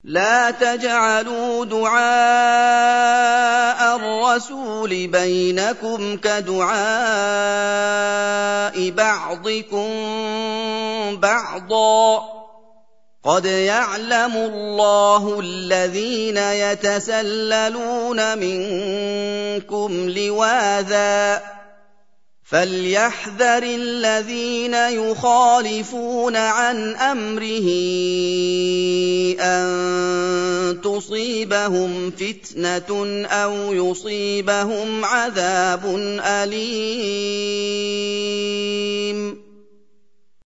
لَّا تَجْعَلُوا دُعَاءَ الرَّسُولِ بَيْنَكُمْ كَدُعَاءِ بَعْضِكُم بَعْضًا ۚ قَدْ يَعْلَمُ اللَّهُ الَّذِينَ يَتَسَلَّلُونَ مِنكُمْ لِوَاذًا ۚ فَلْيَحْذَرِ الَّذِينَ يُخَالِفُونَ عَنْ أَمْرِهِ أَن تُصِيبَهُمْ فِتْنَةٌ أَوْ يُصِيبَهُمْ عَذَابٌ أَلِيمٌ.